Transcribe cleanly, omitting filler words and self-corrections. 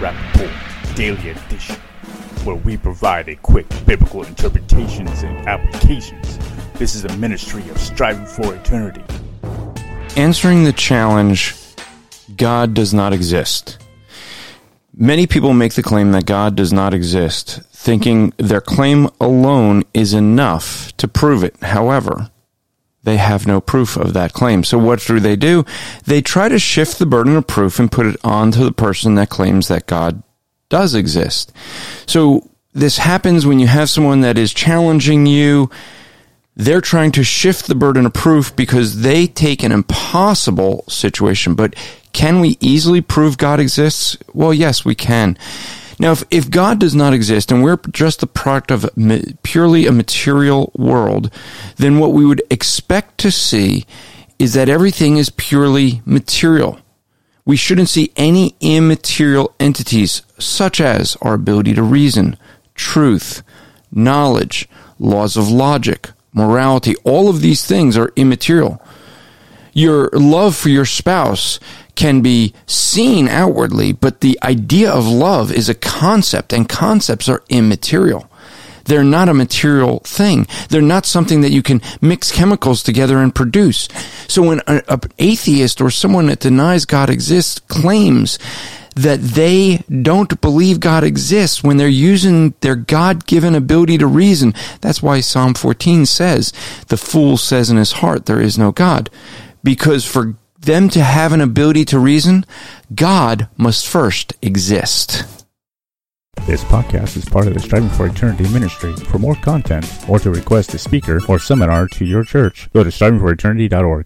Rappaport Daily Edition, where we provide a quick biblical interpretations and applications. This is a ministry of striving for eternity. Answering the challenge, God does not exist. Many people make the claim that God does not exist, thinking their claim alone is enough to prove it. However, they have no proof of that claim. So what do? They try to shift the burden of proof and put it onto the person that claims that God does exist. So this happens when you have someone that is challenging you. They're trying to shift the burden of proof because they take an impossible situation. But can we easily prove God exists? Well, yes, we can. Now, if God does not exist and we're just the product of purely a material world, then what we would expect to see is that everything is purely material. We shouldn't see any immaterial entities such as our ability to reason, truth, knowledge, laws of logic, morality. All of these things are immaterial. Your love for your spouse can be seen outwardly, but the idea of love is a concept, and concepts are immaterial. They're not a material thing. They're not something that you can mix chemicals together and produce. So when an atheist or someone that denies God exists claims that they don't believe God exists when they're using their God-given ability to reason, that's why Psalm 14 says, the fool says in his heart, there is no God. Because for them to have an ability to reason, God must first exist. This podcast is part of the Striving for Eternity ministry. For more content, or to request a speaker or seminar to your church, go to strivingforeternity.org.